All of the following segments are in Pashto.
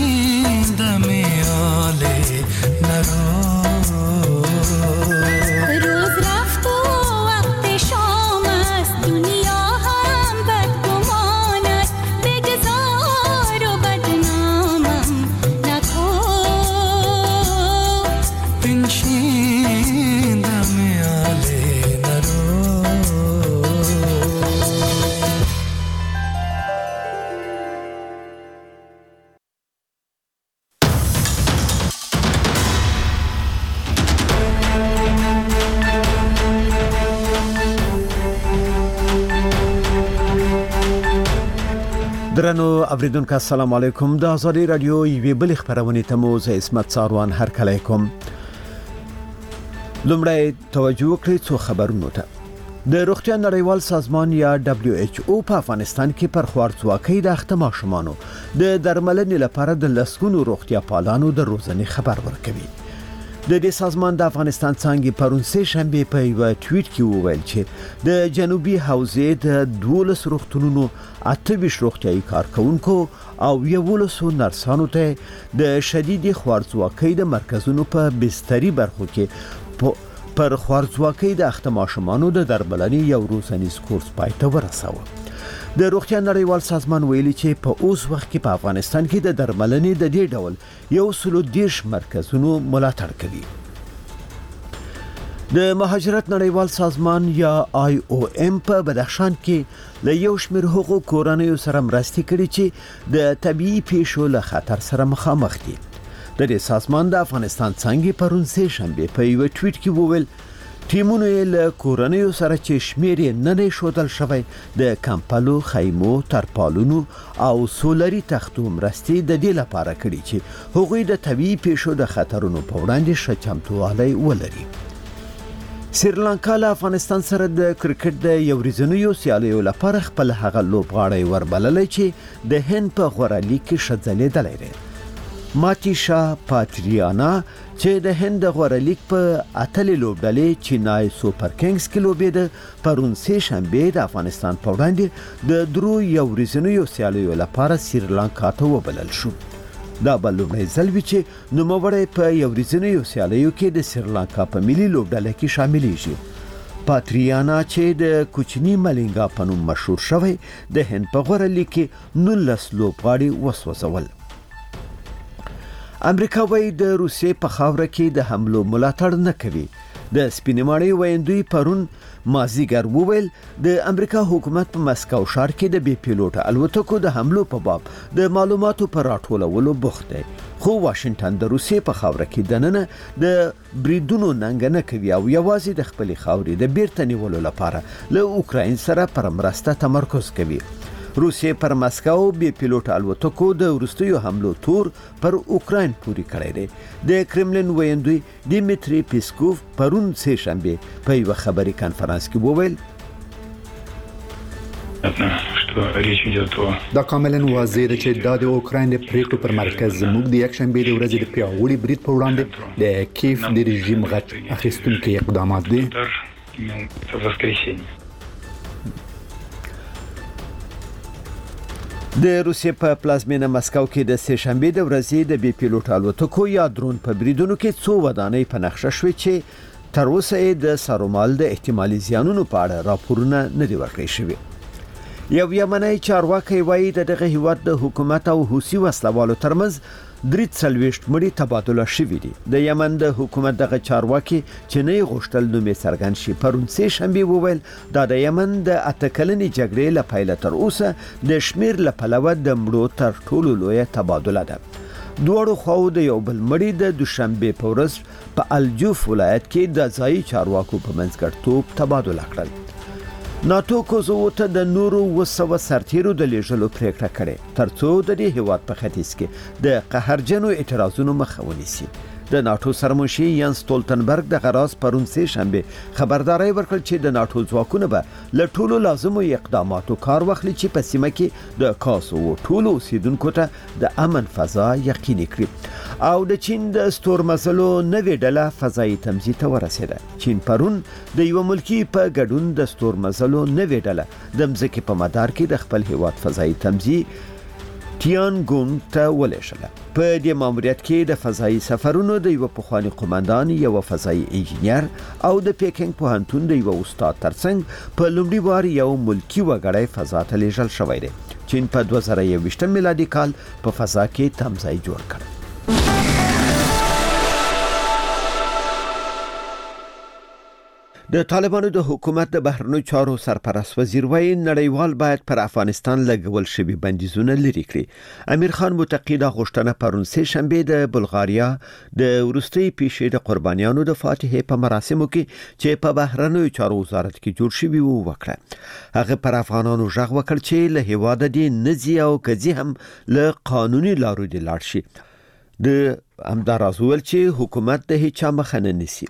درنو اوریدونکو السلام علیکم. د ازادي رادیو یوې بل خبرونه ته مو زه عصمت ساروان هرکلی کوم. لومړی توجه کړئ څو خبرونو ته. د روغتیا نړیوال سازمان یا WHO په افغانستان کې پر خوارځواکۍ د اخته ماشومانو د درملنې لپاره د لسګونو روغتیا پالانو د روزنې خبر ورکوي. د دې سازمان د افغانستان څنګه پرون سه شنبه په یو ټویټ کې وویل چې د جنوبي حوزې د 12 روغتونونو 28 روغتیايي کارکونکو او 11 نرسانو ته د شدید خوارځواکۍ د مرکزونو په بستري برخو کې پر خوارځواکۍ د اخته ماشومانو د درملنې یو روزنیز کورس پای ته ورساوه. د روغتیا نړیوال سازمان ویلي چې په اوس وخت کې په افغانستان کې د درملنې د دې ډول 130 مرکزونو ملاتړ کوي. د مهاجرت نړیوال سازمان یا IOM په بدخشان کې له یو شمېر حقوق کورنیو سره مرستې کړي چې د طبيعي پیښو له خطر سره مخامخ دي. د دې سازمان د افغانستان څنګه پرون سه شنبه په یو ټویټ کې وویل ټیمونو له کورنیو سره چې شمیر نه نه شودل شوی د کمپلو، خیمو، ترپالونو او سولري تختو مرستې د دې لپاره کړي چې هغوی د طبيعي پیښو د خطرونو په وړاندې ښه چمتووالی ولري. سریلانکا له افغانستان سره د کرکټ د یو ورځنیو سیالیو لپاره خپل هغه لوبغاړی وربللی چې د هند په غوره لیګ کې شځلېدلی دی. ماتیشا پاتریانا چې د هند د غوره لیګ په اتلې لوبډلې چینای سوپر کینګز کې لوبېده پرون سه شنبه د افغانستان په وړاندې د درو یو ورځنیو سیالیو لپاره سریلانکا ته وبلل شو. دا بل لومړی ځل وی چې نوموړی په یو ورځنیو سیالیو کې د سریلانکا په ملي لوبډله کې شاملېږي. پاتریانا چې د کوچنی ملنګا په نوم مشهور شوی د هند په غوره لیګ کې 19 لوبغاړي وسوځول. امریکا وایي د روسیې په خاوره کې د حملو ملاتړ نه کوي. د سپینماړي ویندوی پرون مازیګر وویل د امریکا حکومت په مسکو ښار کې د بي پیلوټ الوتکو د حملو په باب د معلوماتو پر راټولولو بوخت دی. خو واشنگټن د روسیې په خاوره کې دننه د بریدونو ننګ نه کوي او یوازې د خپل خاورې د بیرته نیولو لپاره له اوکراین سره پر مرسته تمرکز کوي. روسیې پر مسکو بي پیلوټ الوتکو د وروستیو حملو تور پر اوکراین پوری کړی دی. د کرملین ویندوی دیمیتری پیسکوف پرون سه شنبه په یو خبري کانفرنس کې وویل دا کاملا واضح ده چې دا د اوکراین د پریکړو پر مرکز زموږ د یک شنبه د ورځې د پیاوړي برید په وړاندې د کیف د رژیم غټ اخیستونکي اقدامات دي. د روسیې په پلازمینه مسکو کې د سه شنبه د ورځې د بي پیلوټ الوتکو یا درون په بریدونو کې څو ودانۍ په نقشه شوې چې تر اوسه د سارومال د احتمالي زیانونو په اړه راپورونه نه دي ورکړل شوي. یو یمنی چارواکي وایي دغه هیواد د حکومت او حوثي وسلوالو ترمنځ 43 مړي تبادله شوي دي. د یمن د حکومت دغه چارواکي چې نه غوښتل نوم یې څرګند شي پرون سه شنبه وویل دا د یمن د اتکلنې جګړې له پیله تر اوسه د شمیر له پلوه د مړو تر ټولو لویه تبادله ده. دوړو خو د یو بل مړي د دوشنبه په ورځ په الجوف ولایت کې د ځایي چارواکو په منځګړیتوب تبادله کړل. ناتو کوزو ته د نورو وسو سرتیرو د لیږلو پریکړه کړې ترڅو د دې هیواد په ختیځ کې د قهرجنو اعتراضونو مخه ونیسي. د ناتو سرمنشي یانس ستولتنبرګ د غراس پرون سه شنبه خبرداري ورکړ چې د ناتو ځواکونه به له ټولو لازمو اقداماتو کار واخلي چې په سیمه کې د کاسو ټولو اوسیدونکو ته د امن فضا یقیني کړي او د چین د ستورمزلو نوې ډله فضایي تمځي ته ورسېده. چین پرون د یو ملکی په ګډون د ستورمزلو نوې ډله د مځکې په مدار کې د خپل هیواد فضایي تمځي تیانګونګ ته ولېږله. په دې ماموریت کې د فضایي سفرونو د یو پخوانی قومندان، یو فضایي انجینیر او د پیکینګ پوهنتون د یو استاد ترڅنګ په لومړي وار یو ملکی وګړی فضا ته لیږل شوی دی. چین په 2021 میلادي کال په فضا کې تمځای جوړ کړ. د طالبانو د حکومت د بهرنیو چارو سرپرست وزیر وایي نړیوال باید پر افغانستان لګول شوي بندیزونه لرې کړي. امیر خان متقی دا غوښتنه پرون سه شنبه د بلغاریا د وروستي پیښې د قربانیانو د فاتحې په مراسمو کې چې په بهرنیو چارو وزارت کې جوړ شوی و وکړه. هغه پر افغانانو ژغ وکړ چې له هیواده دي نزي او کزي هم له قانوني لارو دي لاړ شي. د همداراز ویل چې حکومت د هیڅ مخه نه نیسي.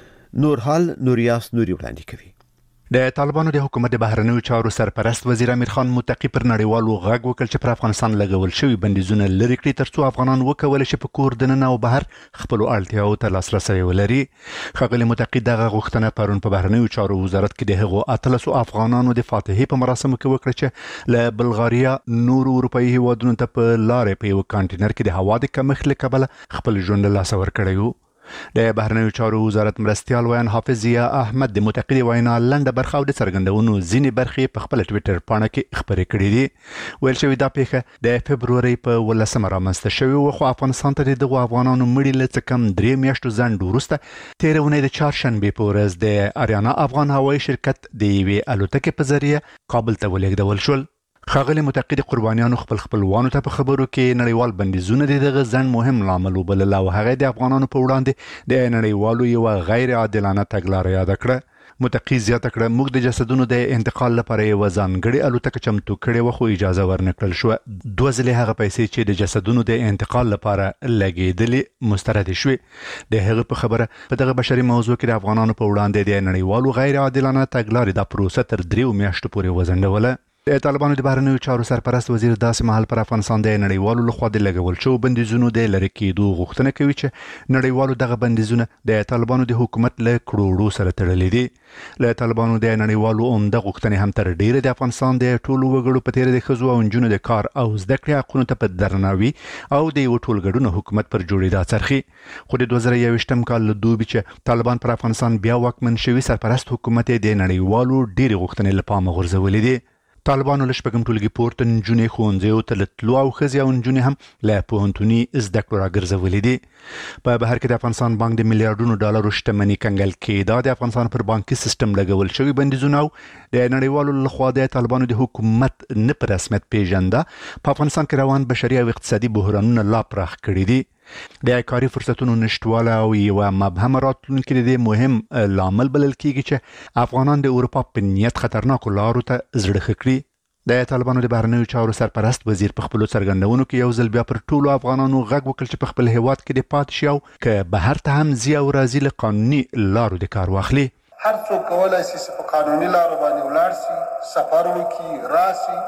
نورحال نوریاس نوري وړاندې کوي. د طالبانو د حکومت د بهرنیو چارو سرپرست وزیر امیر خان متقی پر نړیوالو غږ وکړ چې پر افغانستان لګول شوی بندیزونه لرې کړي ترڅو افغانان وکولای شي په کور دننه او بهر خپل اړتیاو ته لاسرسي ولري. ښاغلي متقی دغه غوښتنه پرون په بهرنیو چارو وزارت کې د هغو 13 افغانانو د فاتحې په مراسمو کې وکړه چې له بلغاریا نور اروپאי هیوادونو ته په لارې په یو کانټینر کې د هوا د کمښت له کبله خپل ژوند له لاسه ورکړی و. د بهرنیو چارو وزارت مرستیال ویان حافظ ضیا احمد د متقی وینا لنډه برخه او د څرګندونو ځینې برخې په خپل ټویټر پاڼه کې خبرې کړې دي. ویل شوی دا پیښه د فبروري په 18 رامنځته شوې و، خو افغانستان ته دغه افغانانو مړي له څه کم 3 میاشتو ځنډ وروسته تېره اونۍ د چهارشنبې په ورځ د اریانا افغان هوایي شرکت د یوې الوتکې په ذریعه کابل ته ولېږدول شول. ښاغلي متقی د قربانیانو خپلوانو ته په خبرو کې نړیوال بندیزونه دغه ځنډ مهم لامل وبلل او هغه د افغانانو په وړاندې د نړیوالو یو غیر عادلانه تګلارې یاد کړه. متقی زیاته کړه موږ د جسدونو د انتقال لپاره یو ځانګړي الوتکه چمتو کړې و، خو اجازه ورنکړل شو. 2 ځلې هغه پیسې چې د جسدونو د انتقال لپاره لګېدلې مسترد شوې. د هغه په خبره په دغه بشري موضوع کې د افغانانو په وړاندې د نړیوالو غیر عادلانه تګلارې د پروسه تر 3 میاشتو پورې وځنډوله. د طالبانو د بهرنیو چارو سرپرست وزیر داسې مهال پر افغانستان د نړیوالو لخوا د لګول شو بندیزونو د لری کېدو غوښتنه کوي چې نړیوالو دغه بندیزونه د طالبانو د حکومت له کروڑو سره تړلي دي. له طالبانو د نړیوالو عمده غوښتنې هم تر ډیره د افغانستان د ټولو وګړو په تیر د ښځو او نجونو د کار او زده کړې حقونو ته په درناوي او د یو ټولګډون حکومت پر جوړېدا څرخي. خو د 2021 کال له دوبي چې طالبان پر افغانستان بیا واکمن شوی سرپرست حکومت د نړیوالو ډیره غوښتنې له پامه غورځولې دي. طالبانو له شپږم ټولګي پورته نجونې ښوونځیو ته تلو او ښځې او نجونې هم له پوهنتوني زده کړو راګرځولې دي. په بهر کې د افغانستان بانک د میلیارډونو ډالرو شتمنۍ کنګل کېدا د افغانستان پر بانکي سیستم لګول شوی بندیزونه او د نړیوالو لخوا د طالبانو د حکومت نه په رسمیت پیژنده په افغانستان کې روان بشري او اقتصادي بحرانونه لا پراخ کړي دي. د کاري فرصتونو نشټواله او یو مبهم راتلونکي د مهم لامل بلل کېږي چې افغانان د اروپا په نیت خطرناکو لارو ته زړه کړي. د طالبانو د بهرنیو چارو سرپرست وزیر په خپل څرګندونو کې یو ځل بیا پر ټولو افغانانو غږ وکړ چې په خپل هیواد کې د پات شي او که بهر ته هم زی او راځي له قانوني لارو د کار واخلي. هر څوک کولای شي په قانوني لارو باندې ولاړ شي، سفر وکړي، راشي،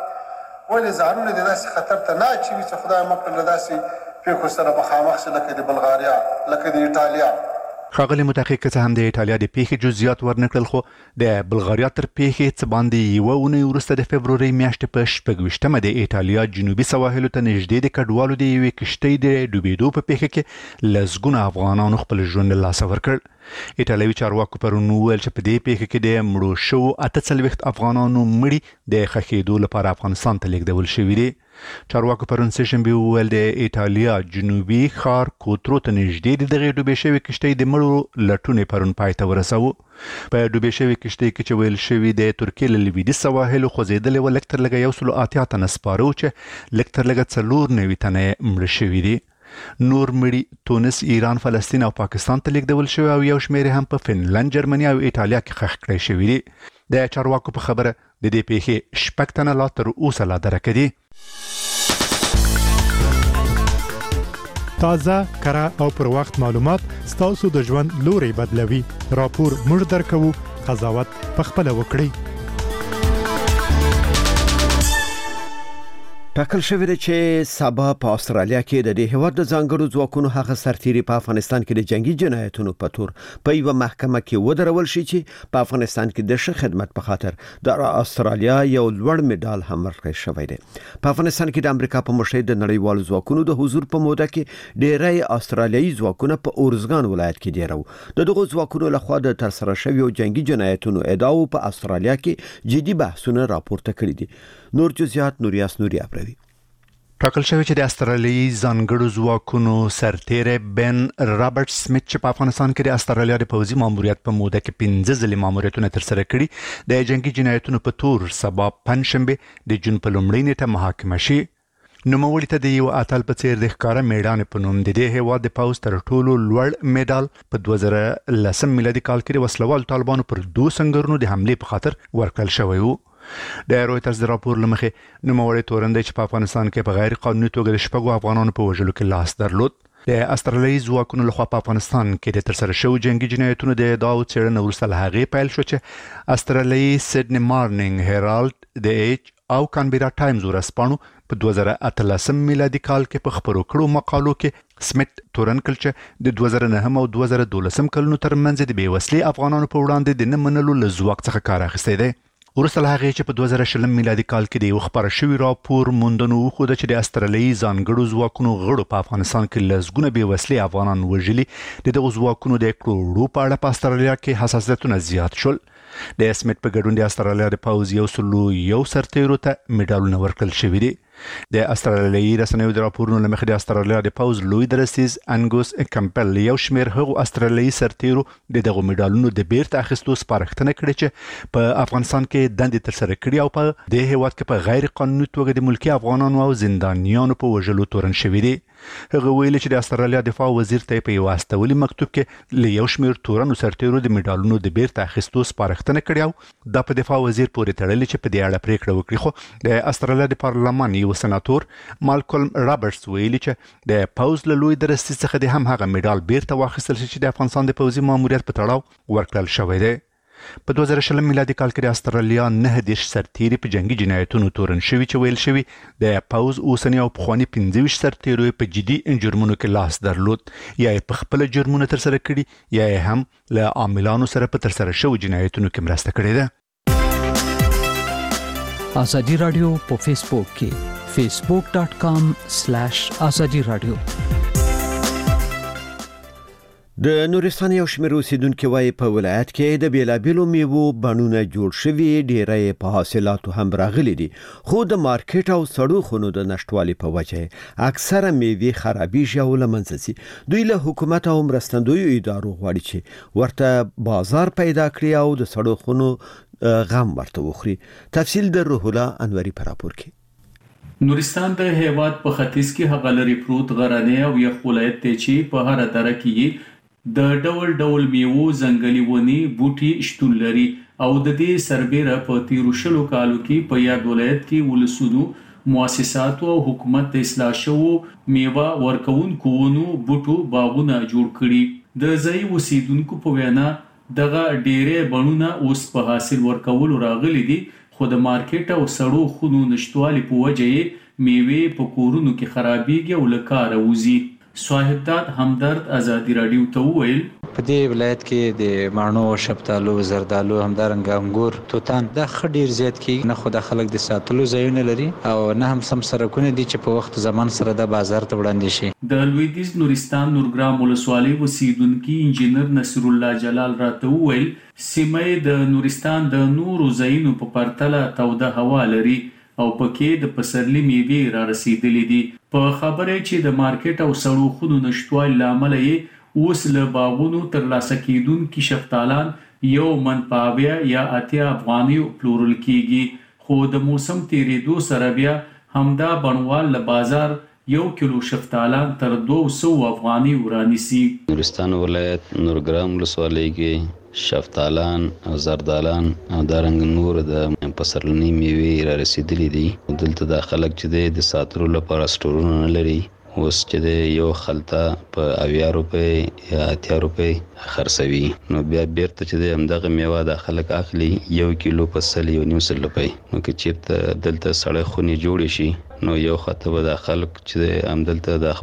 ولې ځانونه د داسې خطر ته نه اچوي چې خدای مه کړي داسې پیښو سره مخامخ شي لکه د بلغاریا، لکه د ایټالیا. ښاغلي متحقق څه هم د ایټالیا د پیښې جزئیات ورنکړل، خو د بلغاریا تر پیښې څه باندې یوه اونۍ وروسته د فبروري میاشتې په 26مه د ایټالیا جنوبي سواحلو ته نږدې د کډوالو د یوې کشتۍ د ډوبېدو په پیښه کې لسګونه افغانانو خپل ژوند له لاسه ورکړ. ایټالوي چارواکو پرون وویل چې په دې پیښه کې د مړو شوو 48 افغانانو مړي د ښخېدو لپاره افغانستان ته لیږدول شوي دي. چارواکو پرون سه شنبه وویل د ایټالیا جنوبي ښار کوترو ته نږدې د دغې ډوبې شوې کشتۍ د مړو لټونې پرون پای ته ورسوه. په ډوبې شوې کشتۍ کې چې ویل شوي د ترکیې له لویدیځ سواحلو خوځېدلې وه لږ تر لږه 180 تنه سپاره وو چې لږ تر لږه 94 تنه مړه شوي دي. نور مړي تونس، ایران، فلسطین او پاکستان ته لیږدول شوي او یو شمېر هم په فنلند، جرمني او ایټالیا کې ښخ کړی شوي دي. د چارواکو په خبره د دې پیښې 6 تنه لا تر اوسه لا درکه دي. تازه، کره او پر وخت معلومات ستاسو د ژوند لوري بدلوي. راپور موږ درکوو، قضاوت پخپله وکړئ. ټاکل شوی دی چې سبا په استرالیا کې د دې هیواد د ځانګړو ځواکونو هغه سرتیري په افغانستان کې د جنگي جنایتونو په تور په یو محکمه کې ودرول شي چې په افغانستان کې د ښه خدمت په خاطر د استرالیا یو لوړ میډال هم ورکړی شوی دی. په افغانستان کې د امریکا په مشرۍ د نړیوالو ځواکونو د حضور په موده کې ډېری استرالیایي ځواکونه په اورزګان ولایت کې ډېرو د دغو ځواکونو لخوا د ترسره شویو جنگي جنایتونو ادعاو په استرالیا کې جدي بحثونه راپورته کړي دي. نور جزئیات نوریاس نوري اپروي. ټاکل شوی چې د استرالیایي ځانګړو ځواکونو سرتیری بن رابرټ سمیت چې په افغانستان کې د استرالیا د پوځي ماموریت په موده کې 15 ځلې ماموریتونه ترسره کړي د جنگي جنایتونو په تور سبا پنځشنبه د جون په لومړۍ نیټه محاکمه شي. نوموړي ته د یو اتل په څیر د ښکارا میډان په نوم د دې هیواد د پوځ تر ټولو لوړ میډال په 2010 میلادي کال کې د وسلوال طالبانو پر 2 سنگرونو د حمله په خاطر ورکړل شوی و. د رويټرز د راپور لمخې نوموړي تورن دی چې په افغانستان کې په غیر قانوني توګه د شپږو افغانانو په وژلو کې لاس درلود. د استرالیایي ځواکونو لخوا په افغانستان کې د ترسره شوی جنگي جنایتونو د ادعاو څېړنه وروسته له هغې پیل شو چې استرالیایي سیډني مارنینګ هیرالډ د ایچ او کانبرا ټایمز ورسپانو په 2018 میلادي کال کې په خبرو کړو مقالو کې سمیت تورن کړ چې د 2009 او 2012 کلونو ترمنځ د بېوسلې افغانانو په وړاندې د نه منلو له ځواک څخه کار اخیستی دی. وروسته له هغې چې په 2020 میلادي کال کې د یو خبره شوي راپور موندنو وښوده چې د استرالیایي ځانګړو ځواکونو غړو په افغانستان کې لسګونه بېوسلې افغانان وژلي د دغو ځواکونو د کړو په اړه په استرالیا کې حساسیتونه زیات شول. د سمیت په ګډون د استرالیا د پوځ یو سرتیرو ته میډالونه ورکړل شوي دي. د استرالیایي رسنیو د راپورونو له مخې د استرالیا د پوځ لوی درسیز انګوس کمپل یو شمېر هغو استرالیایي سرتیرو د دغو میډالونو د بیرته اخیستو سپارښتنه کړې چې په افغانستان کې دندې ترسره کړي او په دې هیواد کې په غیر قانوني توګه د ملکي افغانانو او زندانیانو په وژلو تورن شوي دي. هغه ویلي چې د استرالیا دفاع وزیر ته په یو استولي مکتوب کې له یو شمېر تورنو سرتیرو د میډالونو د بیرته اخیستو سپارښتنه کړې او دا په دفاع وزیر پورې تړلې چې په دې اړه پریکړه وکړي. خو د استرالیا د پارلمان یو سناتور مالکولم رابرټس ویلي چې د پوځ له لوی درستي څخه د هم هغه میډال بیرته واخیستل شي چې د افغانستان د پوځي ماموریت په تړاو ورکړل شوی دی. په 2020 میلادي کال کې د استرالیا 19 سرتیري په جنگي جنایتونو تورن شوي چې ویل شوي د پوځ اوسنی او پخواني 15 سرتیرو په جدي جرمونو کې لاس درلود یا په خپل جرمونه ترسره کړي یا هم له عاملانو سره په ترسره شوی جنایتونو کې مرسته کړې ده. ازادي رادیو په فیسبوک کې facebook.com/azadi radio. د نورستان یو شمېر اوسیدونکو وايي په ولایت کې د بیلابیلو میوو بڼونه جوړ شوي ډېری په حاصلاتو هم راغلي دي خو د مارکیټ او سړو خونو د نشټوالي په وجه اکثره میوې خرابېږي او له منځه ځي. دوی له حکومت او مرستندویو ادارو غواړي چې ورته بازار پیدا کړي او د سړو خونو غم ورته وخوري. تفصیل د روح الله انوري په راپور کې. نورستان د هیواد په ختیځ کې هغه لري پروت غرنی او یخ ولایت دی چې په هر دره کې د ډول ډول میوو ځنګلي ونې بوټي شتون لري او د دې سربېره په تیرو شلو کالو کې په یاد ولایت کې ولسونو مؤسساتو او حکومت د اصلاح شوو میوه ورکوونکو ونو بوټو باغونه جوړ کړي. د ځای اوسیدونکو په وینا دغه ډېرې بڼونه اوس په حاصل ورکولو راغلي دي خو د مارکیټ او سړو خونو نشټوالي په وجه میوې په کورونو کې خرابېږي او له کاره وځي. صاحبداد همدرد ازادي رادیو ته وویل په دې ولایت کې د ماڼو شفتالو زردالو همدارنګه انګور توتان دا خډیر زیات کې نه خو د خلک د ساتلو ځایونه لري او نه هم سم سرکونه دي چې په وخت زمان سره د بازار ته وړاندې شي. د لویدیز نورستان نورګرام ولسوالۍ اوسیدونکي انجینر نصر الله جلال راته وویل سیمه د نورستان د نورو ځایونو په پرتله توده هوا لري او پکې د پسرلي میوې را رسیدلې دي. په خبره چې د مارکیټ او سړو خونو نشټوالي له امله یې اوس له باغونو ترلاسه کېدونکي شفتالان یو من په 80 یا 80 افغانیو پلورل کېږي خو د موسم تیریدو سره بیا همدا بڼوال له بازار 1 کیلو شفتالان تر 200 افغاني ورانیسي. نورستان ولایت نورګرام ولسوالۍ کې شفتالان او زردالان او دارنګ نور د پسرلنی میوې را رسیدلې دي. دلته د خلک چې د ساتلو لپاره سټورونه نه لري اوس چې یو خلطه په 80 روپۍ یا 80 روپۍ خرڅوي نو بیا بیرته چې همدغه میوه د خلک اخلي 1 کیلو په 1.5 روپۍ. نو که چیرته دلته سړی خونې جوړې شي نو یو خطه به د خلک چې همدلته د